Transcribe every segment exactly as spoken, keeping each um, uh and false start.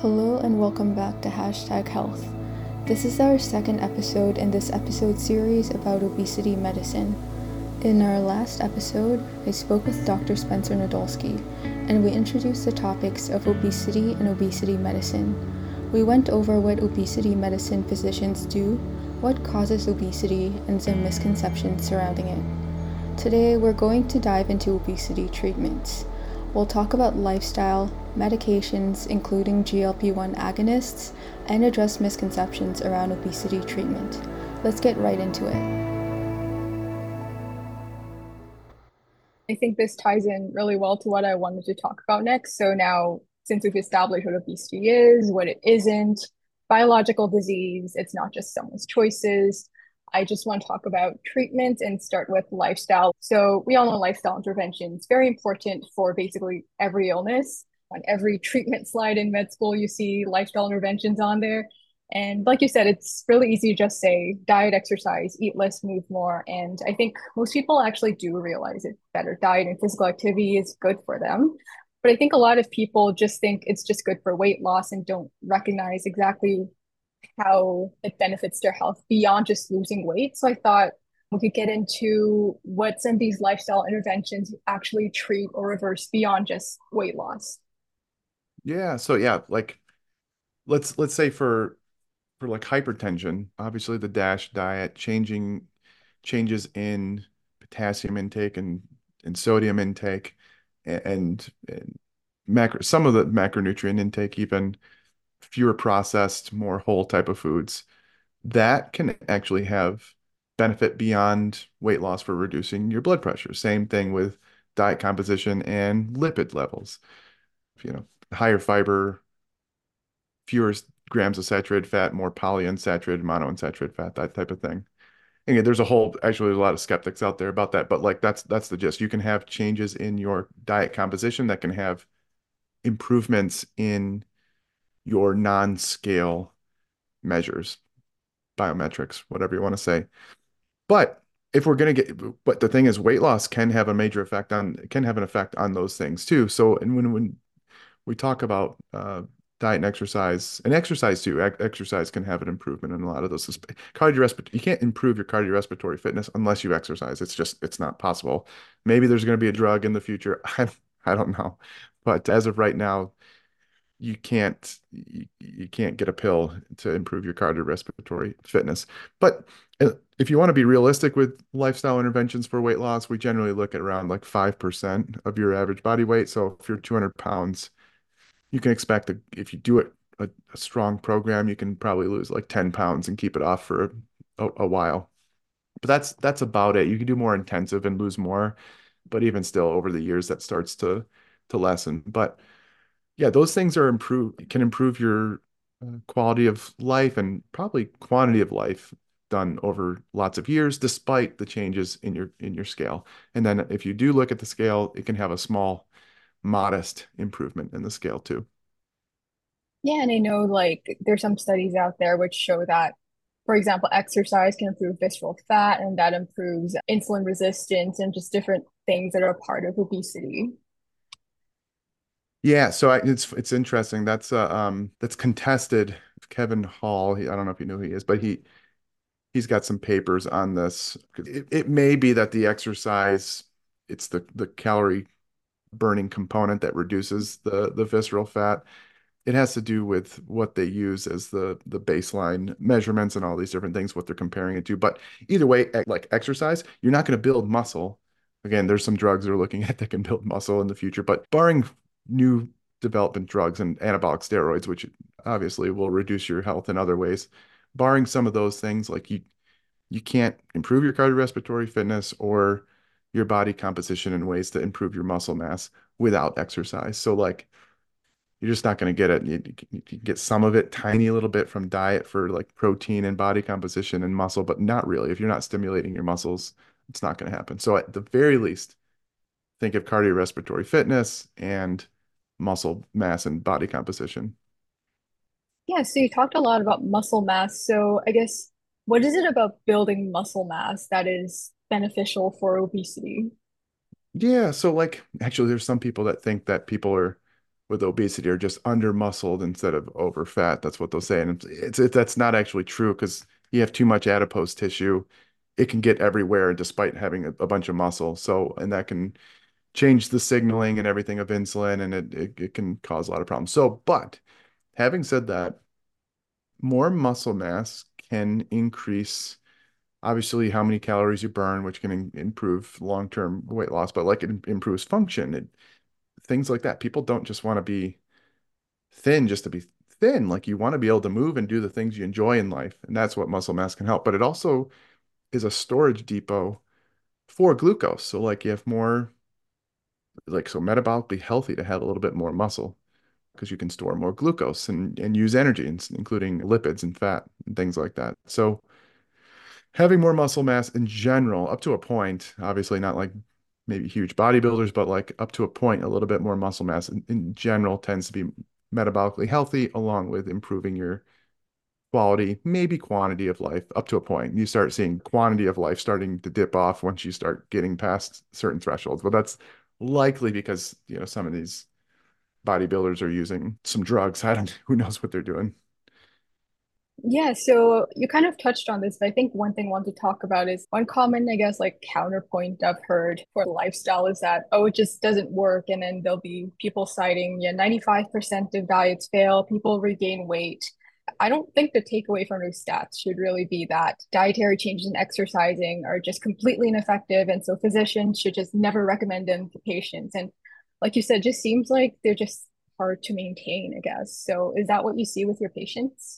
Hello and welcome back to Hashtag Health. This is our second episode in this episode series about obesity medicine. In our last episode, I spoke with Doctor Spencer Nadolski, and we introduced the topics of obesity and obesity medicine. We went over what obesity medicine physicians do, what causes obesity, and some misconceptions surrounding it. Today, we're going to dive into obesity treatments. We'll talk about lifestyle, medications, including G L P one agonists, and address misconceptions around obesity treatment. Let's get right into it. I think this ties in really well to what I wanted to talk about next. So now, since we've established what obesity is, what it isn't, biological disease, it's not just someone's choices. I just want to talk about treatment and start with lifestyle. So we all know lifestyle interventions, very important for basically every illness. On every treatment slide in med school, you see lifestyle interventions on there. And like you said, it's really easy to just say diet, exercise, eat less, move more. And I think most people actually do realize it better. Diet and physical activity is good for them. But I think a lot of people just think it's just good for weight loss and don't recognize exactly how it benefits their health beyond just losing weight. So I thought we could get into what some of these lifestyle interventions actually treat or reverse beyond just weight loss. Yeah, so yeah, like let's let's say for for like hypertension, obviously the DASH diet, changing changes in potassium intake and and sodium intake and, and macro some of the macronutrient intake, even fewer processed, more whole type of foods, that can actually have benefit beyond weight loss for reducing your blood pressure. Same thing with diet composition and lipid levels. You know, higher fiber, fewer grams of saturated fat, more polyunsaturated, monounsaturated fat, that type of thing. And yeah, there's a whole, actually, there's a lot of skeptics out there about that, but like that's that's the gist. You can have changes in your diet composition that can have improvements in your non-scale measures, biometrics, whatever you want to say. But if we're going to get, but the thing is, weight loss can have a major effect on, can have an effect on those things too. So, and when when we talk about uh, diet and exercise, and exercise too. Ex- Exercise can have an improvement in a lot of those. Cardiorespiratory, you can't improve your cardiorespiratory fitness unless you exercise. It's just, it's not possible. Maybe there's going to be a drug in the future. I, I don't know. But as of right now, you can't you, you can't get a pill to improve your cardiorespiratory fitness. But uh, if you want to be realistic with lifestyle interventions for weight loss, we generally look at around like five percent of your average body weight. So if you're two hundred pounds, you can expect that if you do it a, a strong program, you can probably lose like ten pounds and keep it off for a, a while. But that's that's about it. You can do more intensive and lose more, but even still, over the years, that starts to to lessen. But yeah, those things are improve can improve your uh, quality of life and probably quantity of life done over lots of years, despite the changes in your in your scale. And then if you do look at the scale, it can have a small, modest improvement in the scale too. Yeah, and I know like there's some studies out there which show that, for example, exercise can improve visceral fat and that improves insulin resistance and just different things that are a part of obesity. Yeah, so I, it's it's interesting. That's uh, um that's contested. Kevin Hall, he, I don't know if you know who he is, but he he's got some papers on this. It, it may be that the exercise, it's the the calorie burning component that reduces the the visceral fat. It has to do with what they use as the the baseline measurements and all these different things, what they're comparing it to. But either way, e- like exercise, you're not going to build muscle. Again, there's some drugs they're looking at that can build muscle in the future, but barring new development drugs and anabolic steroids, which obviously will reduce your health in other ways, barring some of those things, like you you can't improve your cardiorespiratory fitness or your body composition in ways to improve your muscle mass without exercise. So like you're just not going to get it. You, you can get some of it, tiny little bit from diet for like protein and body composition and muscle, but not really. If you're not stimulating your muscles, it's not going to happen. So at the very least, think of cardiorespiratory fitness and muscle mass and body composition. Yeah, so you talked a lot about muscle mass. So I guess what is it about building muscle mass that is beneficial for obesity? Yeah, so like actually there's some people that think that people are with obesity are just under muscled instead of over fat. That's what they'll say. And it's, it's that's not actually true because you have too much adipose tissue. It can get everywhere despite having a, a bunch of muscle. So, and that can change the signaling and everything of insulin, and it, it, it can cause a lot of problems. So, but having said that, more muscle mass can increase obviously how many calories you burn, which can improve long-term weight loss, but like it improves function and things like that. People don't just want to be thin just to be thin. Like you want to be able to move and do the things you enjoy in life. And that's what muscle mass can help. But it also is a storage depot for glucose. So like you have more, like so metabolically healthy to have a little bit more muscle because you can store more glucose and, and use energy, including lipids and fat and things like that. So having more muscle mass in general, up to a point, obviously not like maybe huge bodybuilders, but like up to a point, a little bit more muscle mass in, in general tends to be metabolically healthy, along with improving your quality, maybe quantity of life up to a point. You start seeing quantity of life starting to dip off once you start getting past certain thresholds. But that's likely because, you know, some of these bodybuilders are using some drugs. I don't, who knows what they're doing. Yeah, so you kind of touched on this, but I think one thing I want to talk about is one common, I guess, like counterpoint I've heard for lifestyle is that, oh, it just doesn't work. And then there'll be people citing, yeah, ninety-five percent of diets fail, people regain weight. I don't think the takeaway from those stats should really be that dietary changes in exercising are just completely ineffective. And so physicians should just never recommend them to patients. And like you said, just seems like they're just hard to maintain, I guess. So is that what you see with your patients?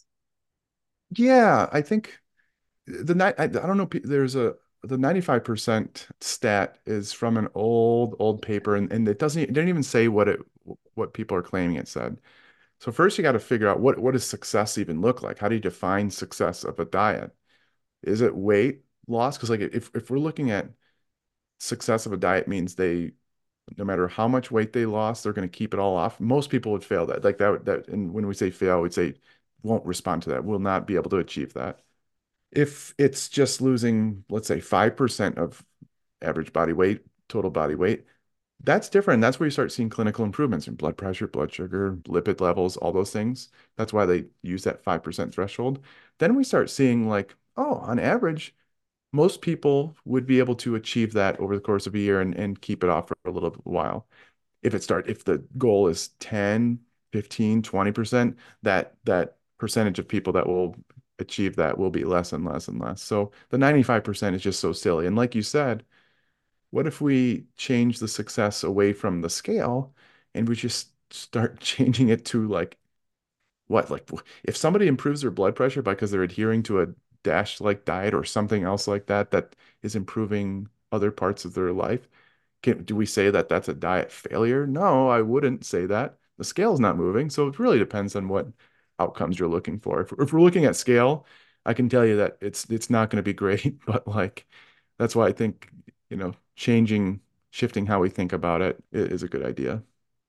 Yeah, I think the night I, I don't know. There's a the ninety-five percent stat is from an old old paper, and, and it doesn't it didn't even say what it what people are claiming it said. So first you got to figure out what what does success even look like? How do you define success of a diet? Is it weight loss? Because like if if we're looking at success of a diet means they no matter how much weight they lost, they're going to keep it all off. Most people would fail that. Like that that and when we say fail, we'd say won't respond to that, will not be able to achieve that. If it's just losing, let's say five percent of average body weight, total body weight, that's different. That's where you start seeing clinical improvements in blood pressure, blood sugar, lipid levels, all those things. That's why they use that five percent threshold. Then we start seeing like, oh, on average, most people would be able to achieve that over the course of a year and, and keep it off for a little while. If it start, if the goal is ten, fifteen, twenty percent, that that percentage of people that will achieve that will be less and less and less. So the ninety-five percent is just so silly. And like you said, what if we change the success away from the scale and we just start changing it to like what? Like if somebody improves their blood pressure because they're adhering to a DASH like diet or something else like that that is improving other parts of their life, can, do we say that that's a diet failure? No, I wouldn't say that. The scale's not moving, so it really depends on what outcomes you're looking for. If, if we're looking at scale, I can tell you that it's it's not going to be great, but like that's why I think, you know, changing, shifting how we think about it is a good idea.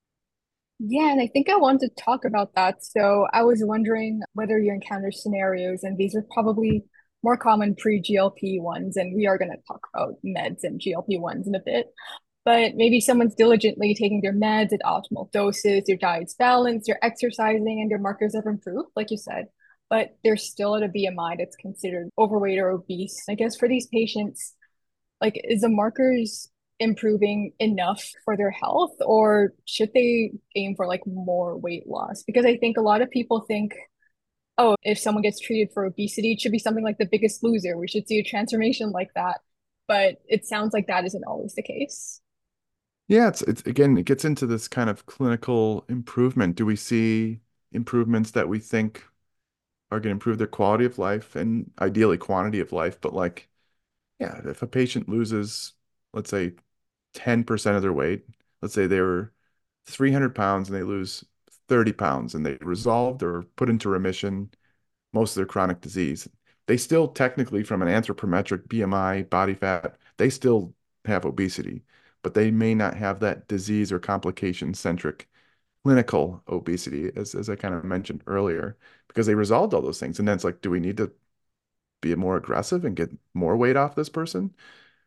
Yeah, and I think I want to talk about that. So I was wondering whether you encounter scenarios, and these are probably more common pre-G L P ones, and we are going to talk about meds and G L P ones in a bit. But maybe someone's diligently taking their meds at optimal doses, their diet's balanced, they're exercising, and their markers have improved, like you said. But they're still at a B M I that's considered overweight or obese. I guess for these patients, like, is the markers improving enough for their health, or should they aim for like more weight loss? Because I think a lot of people think, oh, if someone gets treated for obesity, it should be something like The Biggest Loser. We should see a transformation like that. But it sounds like that isn't always the case. Yeah, it's it's again, it gets into this kind of clinical improvement. Do we see improvements that we think are going to improve their quality of life and ideally quantity of life? But like, yeah, if a patient loses, let's say, ten percent of their weight, let's say they were three hundred pounds and they lose thirty pounds and they resolved or put into remission most of their chronic disease, they still technically, from an anthropometric B M I, body fat, they still have obesity, but they may not have that disease or complication centric clinical obesity, as, as I kind of mentioned earlier, because they resolved all those things. And then it's like, do we need to be more aggressive and get more weight off this person?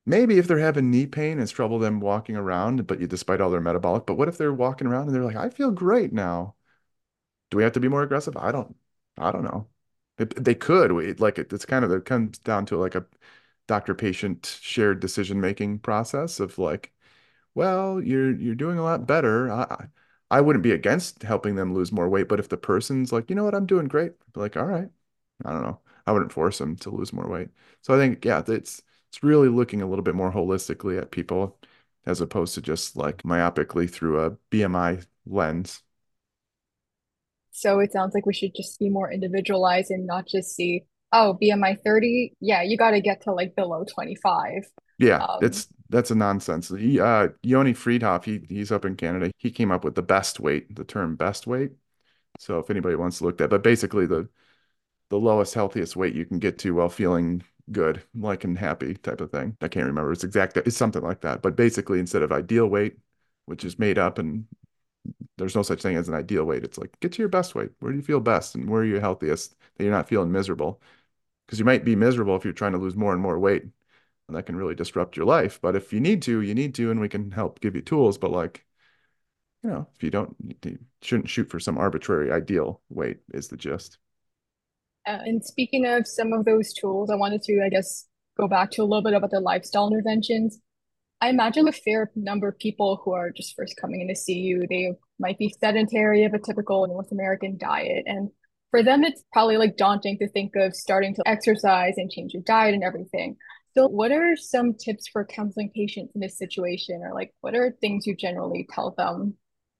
maybe if they're having knee pain, it's trouble them walking around, but you despite all their metabolic. But what if they're walking around and they're like, I feel great now. Do we have to be more aggressive? I don't, I don't know. It, they could. We, like it, it's kind of it comes down to like a doctor-patient shared decision-making process of like, well, you're you're doing a lot better. I I wouldn't be against helping them lose more weight, but if the person's like, you know what, I'm doing great, I'd be like, all right, I don't know. I wouldn't force them to lose more weight. So I think, yeah, it's it's really looking a little bit more holistically at people as opposed to just like myopically through a B M I lens. So it sounds like we should just be more individualized and not just see, oh, B M I thirty, yeah, you got to get to like below twenty-five. Yeah, Um, that's that's a nonsense. He, uh, Yoni Friedhoff, he he's up in Canada. He came up with the best weight, the term best weight. So if anybody wants to look that, but basically the the lowest, healthiest weight you can get to while feeling good, like and happy type of thing. I can't remember. It's exact. It's something like that. But basically, instead of ideal weight, which is made up, and there's no such thing as an ideal weight. It's like get to your best weight. Where do you feel best, and where are you healthiest? That you're not feeling miserable. Because you might be miserable if you're trying to lose more and more weight, and that can really disrupt your life. But if you need to, you need to, and we can help give you tools. But like, you know, if you don't, you shouldn't shoot for some arbitrary ideal weight. Is the gist. Uh, and speaking of some of those tools, I wanted to, I guess, go back to a little bit about the lifestyle interventions. I imagine a fair number of people who are just first coming in to see you, they might be sedentary of a typical North American diet. And for them, it's probably like daunting to think of starting to exercise and change your diet and everything. So, what are some tips for counseling patients in this situation? Or like, what are things you generally tell them?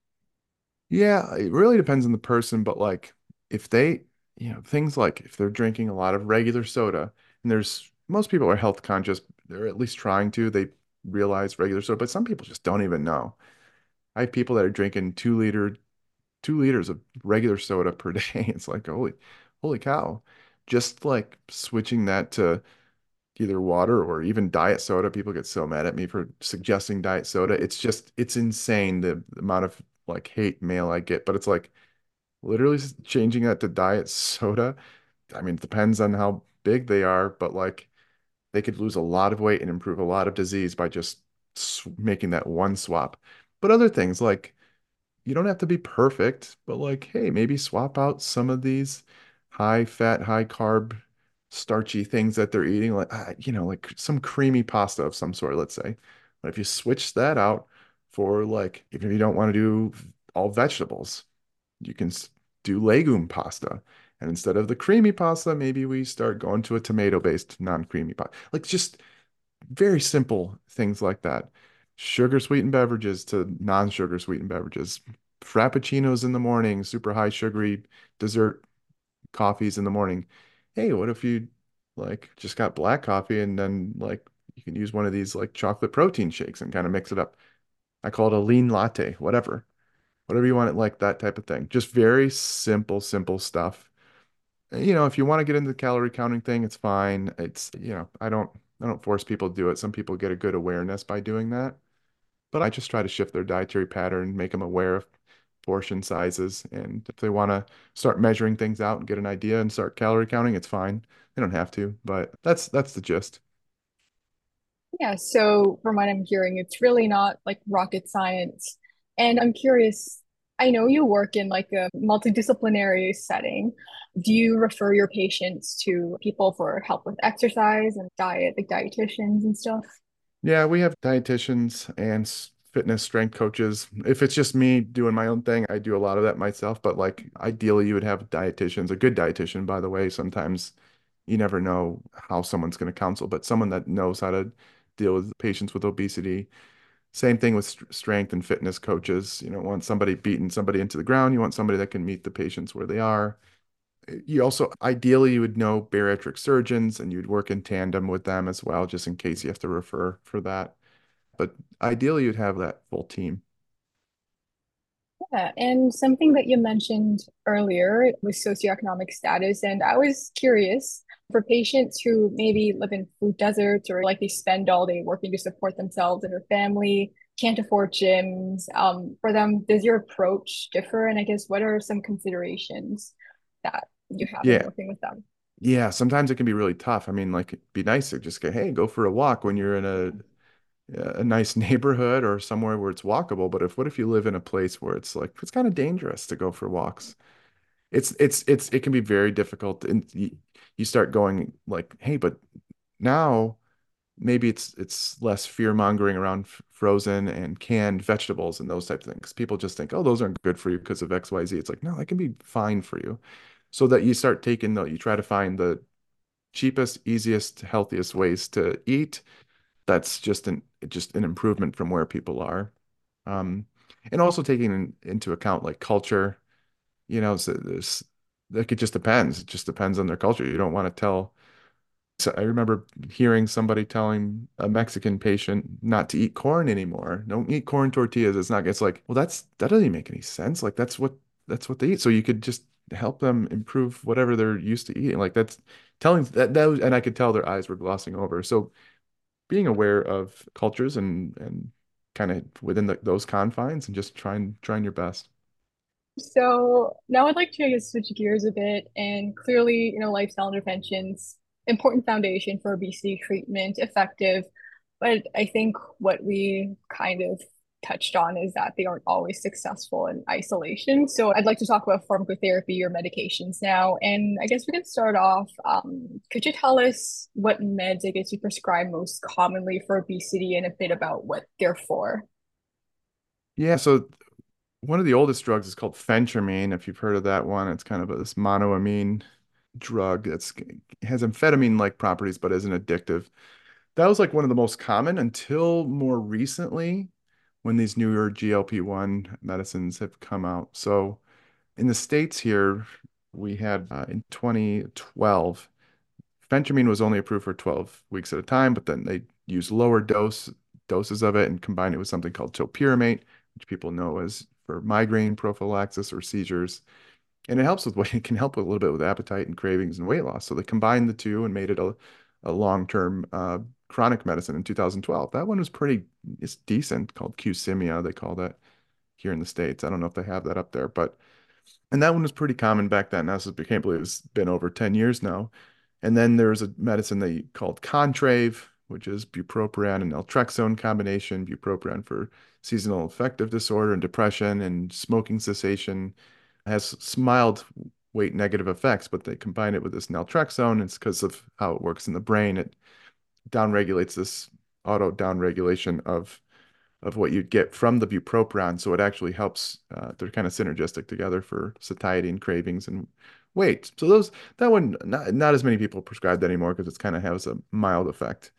Yeah, it really depends on the person, but like if they, you know, things like if they're drinking a lot of regular soda, and there's most people are health conscious, they're at least trying to, they realize regular soda, but some people just don't even know. I have people that are drinking two liter, two liters of regular soda per day. It's like, holy, holy cow. Just like switching that to either water or even diet soda. People get so mad at me for suggesting diet soda. It's just, it's insane the, the amount of like hate mail I get, but it's like, literally changing that to diet soda. I mean, it depends on how big they are, but like they could lose a lot of weight and improve a lot of disease by just sw making that one swap. But other things like you don't have to be perfect, but like, hey, maybe swap out some of these high fat, high carb, starchy things that they're eating, like, uh, you know, like some creamy pasta of some sort, let's say. But if you switch that out for like, even if you don't want to do all vegetables, you can do legume pasta. And instead of the creamy pasta, maybe we start going to a tomato-based non-creamy pasta. Like just very simple things like that. Sugar sweetened beverages to non-sugar sweetened beverages. Frappuccinos in the morning, super high sugary dessert coffees in the morning. Hey, what if you like just got black coffee and then like you can use one of these like chocolate protein shakes and kind of mix it up. I call it a lean latte, whatever. Whatever you want it like that type of thing. Just very simple, simple stuff. You know, if you want to get into the calorie counting thing, it's fine. It's, you know, I don't I don't force people to do it. Some people get a good awareness by doing that. But I just try to shift their dietary pattern, make them aware of portion sizes. And if they want to start measuring things out and get an idea and start calorie counting, it's fine. They don't have to, but that's that's the gist. Yeah, so from what I'm hearing, it's really not like rocket science. And I'm curious, I know you work in like a multidisciplinary setting. Do you refer your patients to people for help with exercise and diet, like dietitians and stuff? Yeah, we have dietitians and s- fitness strength coaches. If it's just me doing my own thing, I do a lot of that myself. But like ideally, you would have dietitians, a good dietitian, by the way. Sometimes you never know how someone's going to counsel, but someone that knows how to deal with patients with obesity. Same thing with st strength and fitness coaches. You don't want somebody beating somebody into the ground. You want somebody that can meet the patients where they are. You also, ideally, you would know bariatric surgeons and you'd work in tandem with them as well, just in case you have to refer for that. But ideally, you'd have that full team. Yeah, and something that you mentioned earlier was socioeconomic status. And I was curious for patients who maybe live in food deserts or like they spend all day working to support themselves and their family, can't afford gyms. Um, for them, does your approach differ? And I guess what are some considerations that you have in Yeah. working with them? Yeah, sometimes it can be really tough. I mean, like it'd be nice to just go, hey, go for a walk when you're in a a nice neighborhood or somewhere where it's walkable. But if what if you live in a place where it's like it's kind of dangerous to go for walks? It's it's it's it can be very difficult, and you, you start going like, hey, but now maybe it's it's less fear mongering around f- frozen and canned vegetables and those types of things. People just think, oh, those aren't good for you because of X Y Z. It's like, no, that can be fine for you. So that you start taking the, you try to find the cheapest, easiest, healthiest ways to eat. That's just an just an improvement from where people are. Um, and also taking in, into account like culture, you know, so there's like it just depends. It just depends on their culture. You don't want to tell. So I remember hearing somebody telling a Mexican patient not to eat corn anymore. Don't eat corn tortillas. It's not, it's like, well, that's that doesn't even make any sense. Like that's what that's what they eat. So you could just help them improve whatever they're used to eating. Like that's telling that that was, and I could tell their eyes were glossing over. So being aware of cultures and and kind of within the, those confines and just trying trying your best. So now I'd like to, I guess, switch gears a bit. And clearly, you know, lifestyle interventions, important foundation for obesity treatment, effective. But I think what we kind of touched on is that they aren't always successful in isolation. So I'd like to talk about pharmacotherapy or medications now. And I guess we can start off. Um, could you tell us what meds, I guess, you prescribe most commonly for obesity and a bit about what they're for? Yeah, so one of the oldest drugs is called phentermine. If you've heard of that one, it's kind of a, this monoamine drug that's has amphetamine-like properties but isn't addictive. That was like one of the most common until more recently when these newer G L P one medicines have come out. So in the States here, we had uh, in twenty twelve, phentermine was only approved for twelve weeks at a time, but then they used lower dose doses of it and combined it with something called topiramate, which people know as for migraine prophylaxis or seizures. And it helps with weight, it can help with a little bit with appetite and cravings and weight loss. So they combined the two and made it a, a long-term uh, chronic medicine in two thousand twelve. That one was pretty, it's decent, called Qsymia, they call that here in the States. I don't know if they have that up there, but and that one was pretty common back then. Now, so I can't believe it's been over ten years now. And then there's a medicine they called Contrave, which is bupropion and naltrexone combination, bupropion for seasonal affective disorder and depression and smoking cessation. It has mild weight negative effects, but they combine it with this naltrexone. It's because of how it works in the brain. It downregulates this auto downregulation of of what you'd get from the bupropion. So it actually helps. Uh, they're kind of synergistic together for satiety and cravings and weight. So those that one not not as many people prescribe that anymore because it's kind of has a mild effect.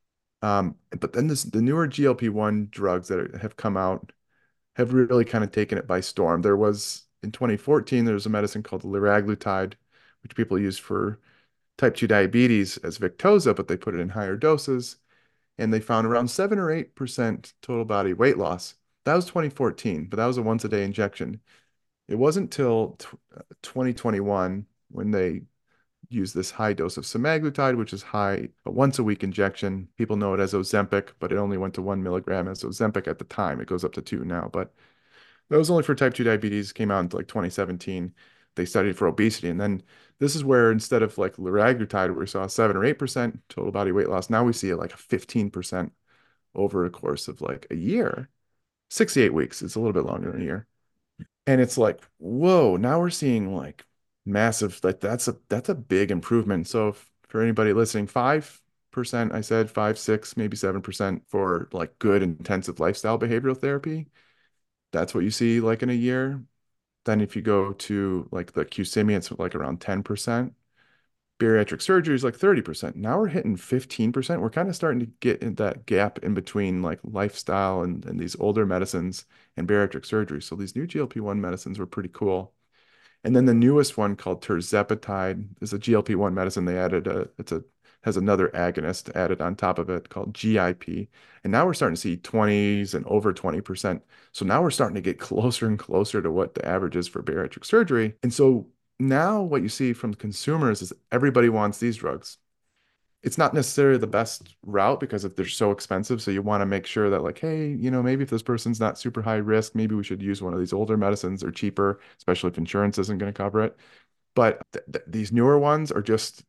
Um, but then this the newer G L P one drugs that are, have come out have really kind of taken it by storm. There was in twenty fourteen there was a medicine called liraglutide, which people use for type two diabetes as Victoza, but they put it in higher doses and they found around seven or eight percent total body weight loss. That was twenty fourteen, but that was a once a day injection. It wasn't till twenty twenty-one when they used this high dose of semaglutide, which is high, a once a week injection. People know it as Ozempic, but it only went to one milligram as Ozempic at the time. It goes up to two now, but that was only for type two diabetes, came out in like twenty seventeen. They studied for obesity. And then this is where instead of like liraglutide, where we saw seven or eight percent total body weight loss, now we see it like a fifteen percent over a course of like a year. sixty-eight weeks. It's a little bit longer than a year. And it's like, whoa, now we're seeing like massive, like that's a that's a big improvement. So if, for anybody listening, five percent, I said five, six, maybe seven percent for like good intensive lifestyle behavioral therapy. That's what you see like in a year. Then if you go to like the Qsymia, it's like around ten percent. Bariatric surgery is like thirty percent. Now we're hitting fifteen percent. We're kind of starting to get in that gap in between like lifestyle and, and these older medicines and bariatric surgery. So these new G L P one medicines were pretty cool. And then the newest one called tirzepatide is a G L P one medicine. They added a, it's a, has another agonist added on top of it called G I P. And now we're starting to see twenties and over twenty percent. So now we're starting to get closer and closer to what the average is for bariatric surgery. And so now what you see from consumers is everybody wants these drugs. It's not necessarily the best route because if they're so expensive, so you want to make sure that like, hey, you know, maybe if this person's not super high risk, maybe we should use one of these older medicines. They're cheaper, especially if insurance isn't going to cover it. But th th these newer ones are just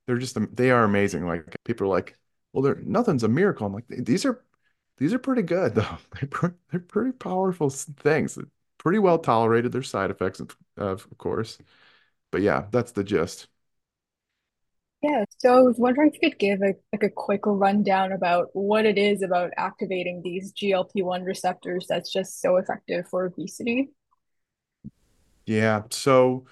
they're just they are amazing. Like people are like, well, they're nothing's a miracle. I'm like, these are these are pretty good though. They're pre they're pretty powerful things. Pretty well tolerated. There's side effects, of, of course. But yeah, that's the gist. Yeah, so I was wondering if you could give a like a quick rundown about what it is about activating these G L P one receptors that's just so effective for obesity. Yeah. So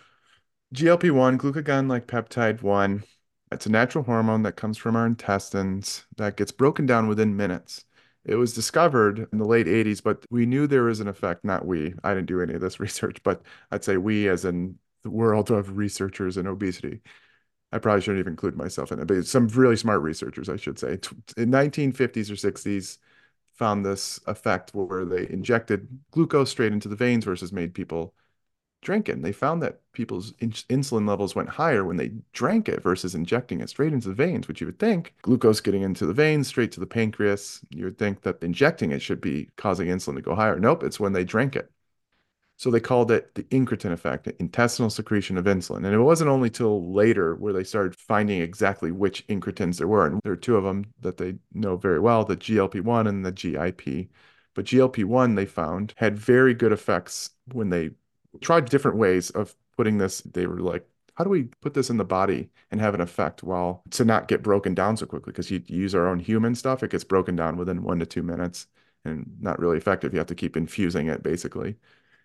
G L P one, glucagon like peptide one, it's a natural hormone that comes from our intestines that gets broken down within minutes. It was discovered in the late eighties, but we knew there was an effect, not we. I didn't do any of this research, but I'd say we as in the world of researchers in obesity. I probably shouldn't even include myself in it, but some really smart researchers, I should say. In nineteen fifties or sixties, found this effect where they injected glucose straight into the veins versus made people drink it. And they found that people's in insulin levels went higher when they drank it versus injecting it straight into the veins, which you would think glucose getting into the veins, straight to the pancreas, you would think that injecting it should be causing insulin to go higher. Nope, it's when they drank it. So they called it the incretin effect, intestinal secretion of insulin. And it wasn't only till later where they started finding exactly which incretins there were. And there are two of them that they know very well, the G L P one and the G I P. But G L P one they found had very good effects when they tried different ways of putting this. They were like, how do we put this in the body and have an effect while to not get broken down so quickly? Because you use our own human stuff, it gets broken down within one to two minutes and not really effective. You have to keep infusing it basically.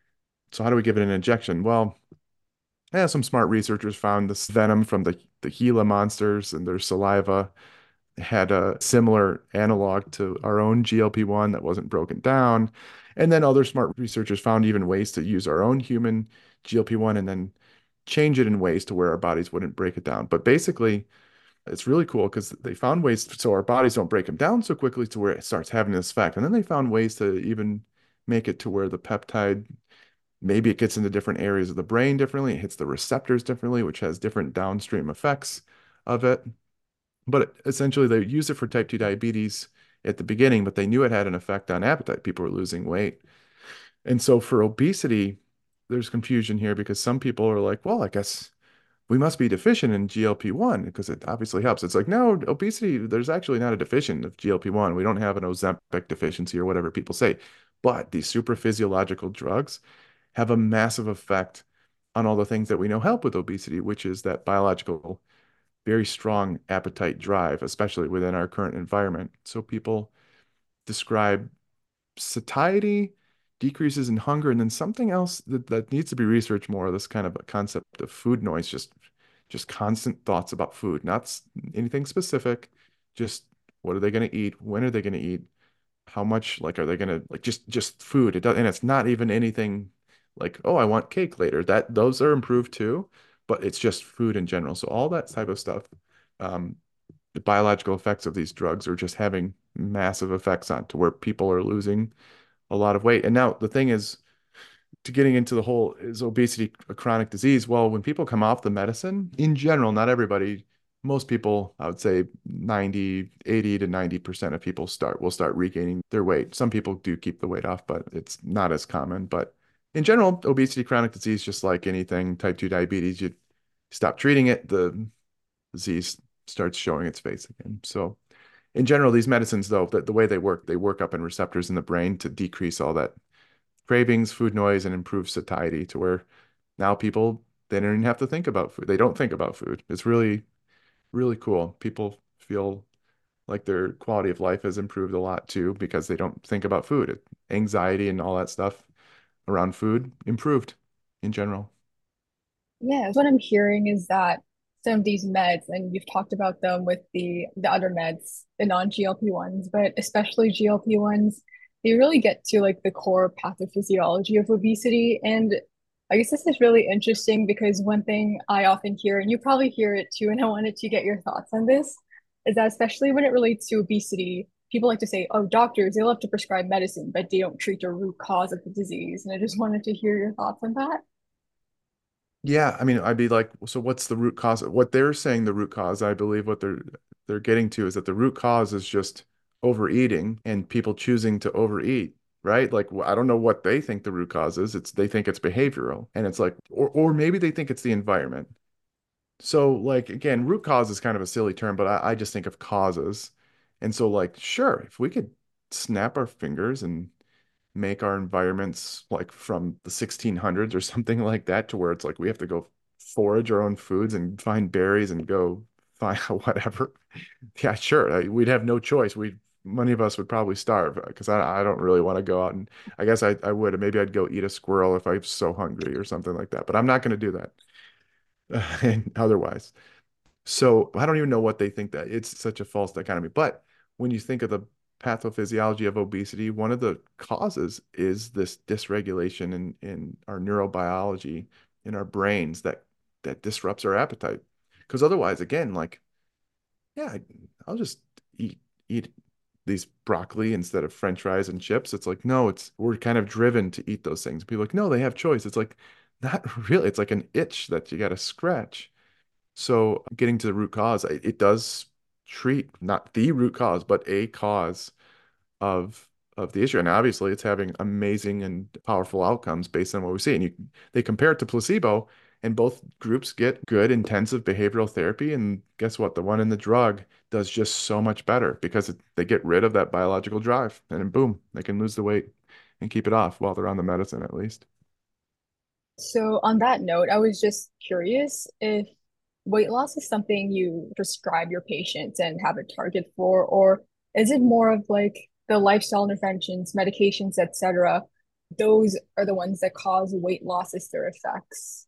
So how do we give it an injection? Well, yeah, some smart researchers found this venom from the, the Gila monsters and their saliva had a similar analog to our own G L P one that wasn't broken down. And then other smart researchers found even ways to use our own human G L P one and then change it in ways to where our bodies wouldn't break it down. But basically, it's really cool because they found ways so our bodies don't break them down so quickly to where it starts having this effect. And then they found ways to even make it to where the peptide maybe it gets into different areas of the brain differently. It hits the receptors differently, which has different downstream effects of it. But essentially, they used it for type two diabetes at the beginning, but they knew it had an effect on appetite. People were losing weight. And so for obesity, there's confusion here because some people are like, well, I guess we must be deficient in G L P one because it obviously helps. It's like, no, obesity, there's actually not a deficient of G L P one. We don't have an Ozempic deficiency or whatever people say. But these super physiological drugs have a massive effect on all the things that we know help with obesity, which is that biological, very strong appetite drive, especially within our current environment. So people describe satiety, decreases in hunger, and then something else that, that needs to be researched more, this kind of a concept of food noise, just just constant thoughts about food, not anything specific, just what are they going to eat? When are they going to eat? How much, like, are they going to like just just food? It does, and it's not even anything like, oh, I want cake later. That those are improved too, but it's just food in general. So all that type of stuff, um, the biological effects of these drugs are just having massive effects on to where people are losing a lot of weight. And now the thing is, to getting into the whole is obesity a chronic disease? Well, when people come off the medicine, in general, not everybody, most people, I would say ninety, eighty to ninety percent of people start will start regaining their weight. Some people do keep the weight off, but it's not as common. But in general, obesity, chronic disease, just like anything, type two diabetes, you stop treating it, the disease starts showing its face again. So in general, these medicines, though, the, the way they work, they work up in receptors in the brain to decrease all that cravings, food noise, and improve satiety to where now people, they don't even have to think about food. They don't think about food. It's really, really cool. People feel like their quality of life has improved a lot too because they don't think about food. It, anxiety and all that stuff around food improved in general. Yeah, what I'm hearing is that some of these meds, and you've talked about them with the the other meds, the non-G L P ones, but especially G L P ones, they really get to like the core pathophysiology of obesity. And I guess this is really interesting because one thing I often hear, and you probably hear it too, and I wanted to get your thoughts on this, is that especially when it relates to obesity, people like to say, oh, doctors, they love to prescribe medicine, but they don't treat the root cause of the disease. And I just wanted to hear your thoughts on that. Yeah, I mean, I'd be like, so what's the root cause? What they're saying the root cause, I believe what they're they're getting to is that the root cause is just overeating and people choosing to overeat, right? Like I don't know what they think the root cause is. It's they think it's behavioral. And it's like or or maybe they think it's the environment. So, like, again, root cause is kind of a silly term, but I, I just think of causes. And so, like, sure, if we could snap our fingers and make our environments like from the sixteen hundreds or something like that, to where it's like we have to go forage our own foods and find berries and go find whatever. Yeah, sure. I- We'd have no choice. We Many of us would probably starve because I, I don't really want to go out and I guess I, I would. Maybe I'd go eat a squirrel if I'm so hungry or something like that. But I'm not going to do that and otherwise. So I don't even know what they think that it's such a false dichotomy. But when you think of the pathophysiology of obesity, one of the causes is this dysregulation in, in our neurobiology in our brains that that disrupts our appetite. Because otherwise, again, like, yeah, I'll just eat eat these broccoli instead of French fries and chips. It's like, no, it's we're kind of driven to eat those things. People are like, no, they have choice. It's like, not really. It's like an itch that you got to scratch. So getting to the root cause, it, it does treat not the root cause, but a cause of of the issue. And obviously it's having amazing and powerful outcomes based on what we see. And you they compare it to placebo, and both groups get good intensive behavioral therapy. And guess what? The one in the drug does just so much better because it, they get rid of that biological drive. And then boom, they can lose the weight and keep it off while they're on the medicine at least. So on that note, I was just curious if weight loss is something you prescribe your patients and have a target for, or is it more of like the lifestyle interventions, medications, et cetera? Those are the ones that cause weight loss as their effects.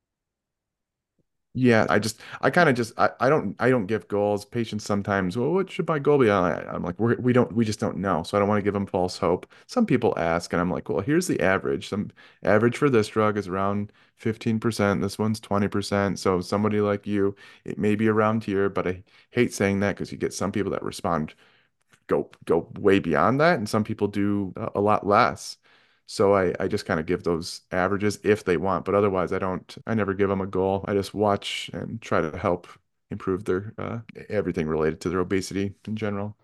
Yeah, I just, I kind of just, I, I don't, I don't give goals. Patients sometimes, well, what should my goal be? I, I'm like, we're, we don't, we just don't know. So I don't want to give them false hope. Some people ask, and I'm like, well, here's the average. Some average for this drug is around fifteen percent. This one's twenty percent. So somebody like you, it may be around here, but I hate saying that because you get some people that respond go go way beyond that, and some people do a, a lot less. So I, I just kind of give those averages if they want, but otherwise I don't, I never give them a goal. I just watch and try to help improve their uh, everything related to their obesity in general.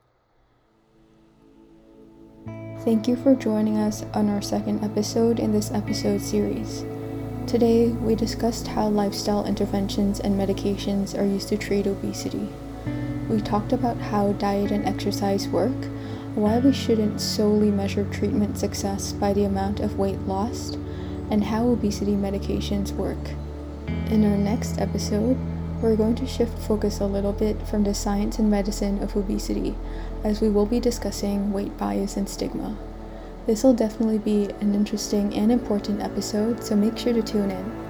Thank you for joining us on our second episode in this episode series. Today, we discussed how lifestyle interventions and medications are used to treat obesity. We talked about how diet and exercise work, why we shouldn't solely measure treatment success by the amount of weight lost, and how obesity medications work. In our next episode, we're going to shift focus a little bit from the science and medicine of obesity, as we will be discussing weight bias and stigma. This will definitely be an interesting and important episode, so make sure to tune in.